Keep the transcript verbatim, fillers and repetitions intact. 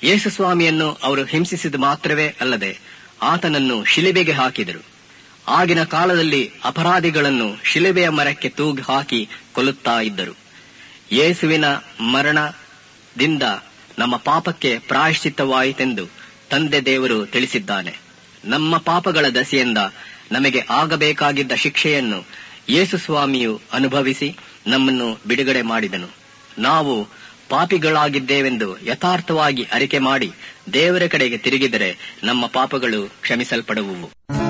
ಯೇಸುಸ್ವಾಮಿಯನ್ನು ಅವರು ಹಿಂಸಿಸಿದ ಮಾತ್ರವೇ ಅಲ್ಲದೆ ಆತನನ್ನು ಶಿಲುಬೆಗೆ ಹಾಕಿದರು. ಆಗಿನ ಕಾಲದಲ್ಲಿ ಅಪರಾಧಿಗಳನ್ನು ಶಿಲುಬೆಯ ಮರಕ್ಕೆ ತೂಗಿ ಹಾಕಿ ಕೊಲ್ಲುತ್ತಾ ಇದ್ದರು. ಯೇಸುವಿನ ಮರಣದಿಂದ ನಮ್ಮ ಪಾಪಕ್ಕೆ ಪ್ರಾಯಶ್ಚಿತ್ತವಾಯಿತೆಂದು ತಂದೆ ದೇವರು ತಿಳಿಸಿದ್ದಾನೆ. ನಮ್ಮ ಪಾಪಗಳ ದಸೆಯಿಂದ ನಮಗೆ ಆಗಬೇಕಾಗಿದ್ದ ಶಿಕ್ಷೆಯನ್ನು ಯೇಸುಸ್ವಾಮಿಯು ಅನುಭವಿಸಿ ನಮ್ಮನ್ನು ಬಿಡುಗಡೆ ಮಾಡಿದನು. ನಾವು ಪಾಪಿಗಳಾಗಿದ್ದೇವೆಂದು ಯಥಾರ್ಥವಾಗಿ ಅರಿಕೆ ಮಾಡಿ ದೇವರ ಕಡೆಗೆ ತಿರುಗಿದರೆ ನಮ್ಮ ಪಾಪಗಳು ಕ್ಷಮಿಸಲ್ಪಡುವುವು.